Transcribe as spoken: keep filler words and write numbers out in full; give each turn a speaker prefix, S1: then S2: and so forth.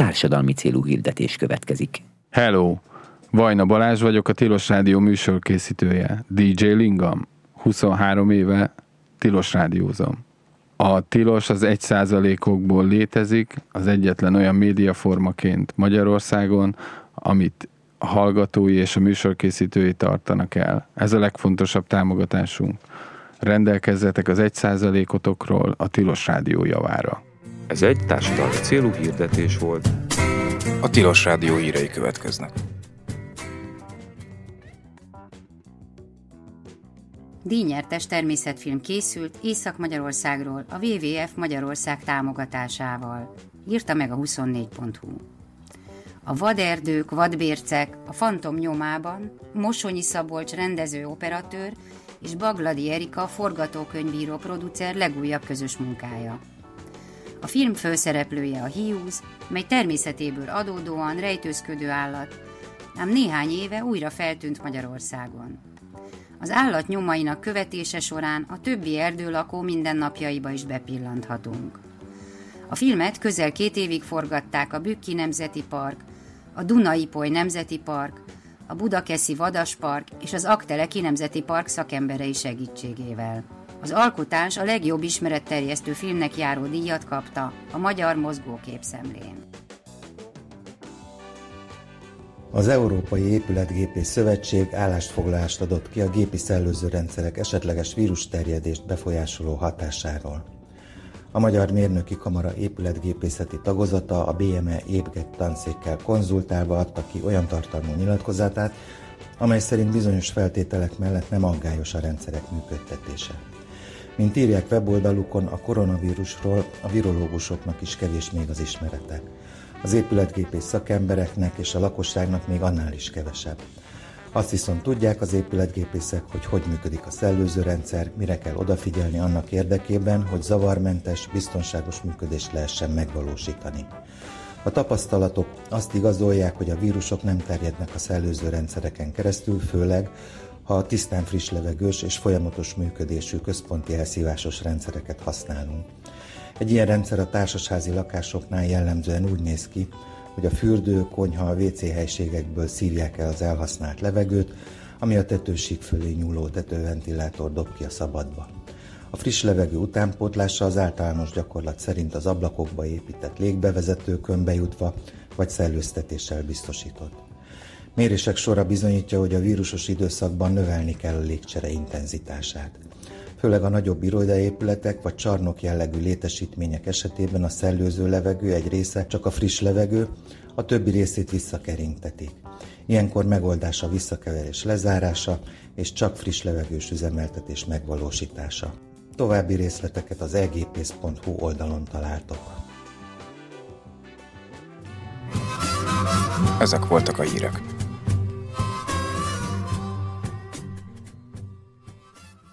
S1: társadalmi célú hirdetés következik.
S2: Hello! Vajna Balázs vagyok, a Tilos Rádió műsorkészítője. dé dzsé Lingam. huszonhárom éve Tilos rádiózom. A Tilos az egy százalékokból létezik, az egyetlen olyan médiaformaként Magyarországon, amit a hallgatói és a műsorkészítői tartanak el. Ez a legfontosabb támogatásunk. Rendelkezzetek az egy százalékotokról a Tilos Rádió javára.
S3: Ez egy társadalmi célú hirdetés volt.
S4: A Tilos Rádió hírei következnek.
S5: Díjnyertes természetfilm készült Észak-Magyarországról a dupla vé dupla vé ef Magyarország támogatásával. Írta meg a huszonnégy pont hu. A vaderdők, vadbércek a Fantom nyomában Mosonyi Szabolcs rendező operatőr és Bagladi Erika forgatókönyvíró producer legújabb közös munkája. A film főszereplője a hiúz, mely természetéből adódóan rejtőzködő állat, ám néhány éve újra feltűnt Magyarországon. Az állat nyomainak követése során a többi erdőlakó mindennapjaiba is bepillanthatunk. A filmet közel két évig forgatták a Bükki Nemzeti Park, a Duna-Ipoly Nemzeti Park, a Budakeszi Vadaspark és az Aggteleki Nemzeti Park szakemberei segítségével. Az alkotás a legjobb ismeretterjesztő filmnek járó díjat kapta a Magyar Mozgóképszemlén.
S6: Az Európai Épületgépész Szövetség állásfoglalást adott ki a gépi szellőzőrendszerek esetleges vírusterjedést befolyásoló hatásáról. A Magyar Mérnöki Kamara épületgépészeti tagozata a bé em e épület tanszékkel konzultálva adta ki olyan tartalmú nyilatkozatát, amely szerint bizonyos feltételek mellett nem aggályos a rendszerek működtetése. Mint írják weboldalukon, a koronavírusról a virológusoknak is kevés még az ismerete. Az épületgépész szakembereknek és a lakosságnak még annál is kevesebb. Azt viszont tudják az épületgépészek, hogy hogy működik a szellőzőrendszer, mire kell odafigyelni annak érdekében, hogy zavarmentes, biztonságos működést lehessen megvalósítani. A tapasztalatok azt igazolják, hogy a vírusok nem terjednek a szellőzőrendszereken keresztül, főleg, ha a tisztán friss levegős és folyamatos működésű központi elszívásos rendszereket használunk. Egy ilyen rendszer a társasházi lakásoknál jellemzően úgy néz ki, hogy a fürdő, konyha, a vé cé helységekből szívják el az elhasznált levegőt, ami a tetősík fölé nyúló tetőventilátor dob ki a szabadba. A friss levegő utánpótlása az általános gyakorlat szerint az ablakokba épített légbevezetőkön bejutva vagy szellőztetéssel biztosított. Mérések sora bizonyítja, hogy a vírusos időszakban növelni kell a légcsere intenzitását. Főleg a nagyobb irodaépületek vagy csarnok jellegű létesítmények esetében a szellőző levegő egy része csak a friss levegő, a többi részét visszakeringtetik. Ilyenkor megoldás a visszakeverés lezárása és csak friss levegős üzemeltetés megvalósítása. További részleteket az e gé pész pont hu oldalon találtok.
S4: Ezek voltak a hírek.